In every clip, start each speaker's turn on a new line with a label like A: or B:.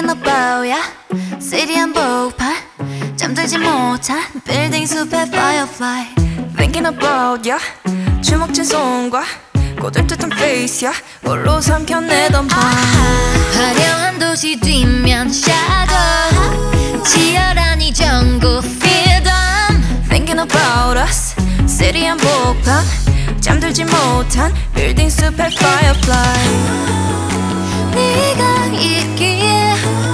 A: about ya city 한복판 잠들지 못한 빌딩 숲의 firefly Thinking about ya 주먹진 손과 꼬들듯한 face 야 홀로 삼켜내던 밤
B: 화려한 도시 뒷면 shadow 치열한 이 전국 freedom
A: Thinking about us city 한복판 잠들지 못한 빌딩 숲의 firefly
B: 네가 있기에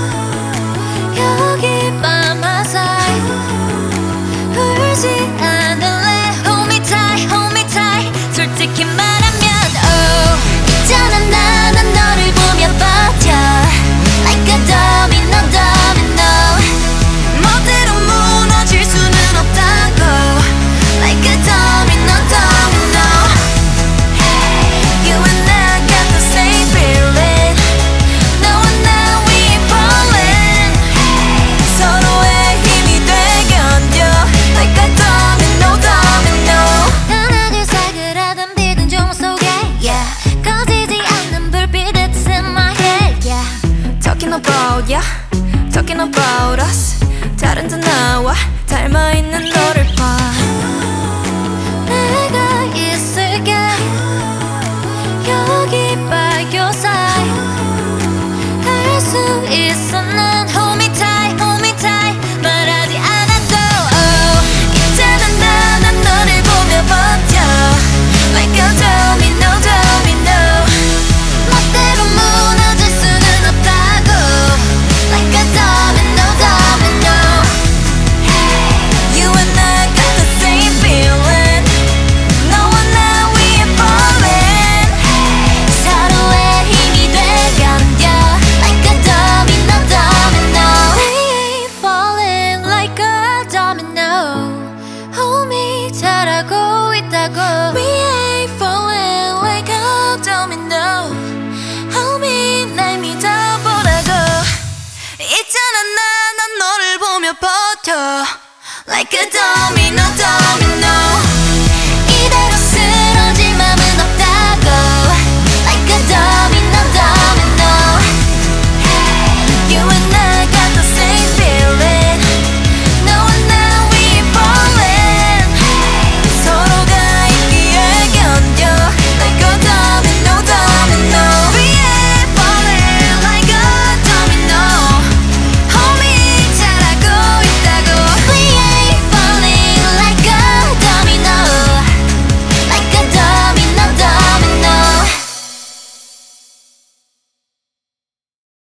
B: 여기 by my side 울지 않을래 hold me tight 솔직히 말하면 oh 있잖아 나는 너를 보며 버텨 like a domino
A: 멋대로 무너질 수는 없다고 Like a domino You and I got the same feeling 너와 나 we falling 서로의 힘이 돼 견뎌 Like a domino
B: 하나둘 사그라든 비든 종 속에 yeah 꺼지지 않는 불빛 it's in my head yeah
A: Talking about ya Talking about us 다른 듯 나와 닮아있는 너를 봐
B: 내가 있을게 여기 by your side 할 수 있어 난 hold me tight 말하지 않아도 oh
A: 있잖아 난 너를 보며 버텨 Like a domino
B: 멋대로 무너질 수는 없다고
A: Like a domino You and I got the same feeling 너와 나 we falling
B: 서로의 힘이 돼 견뎌 like a domino We ain't falling like a domino hold me 잘하고 있다고
A: We ain't falling like a domino Homie 날 믿어보라고 있잖아 난 너를 보며 버텨 Like a domino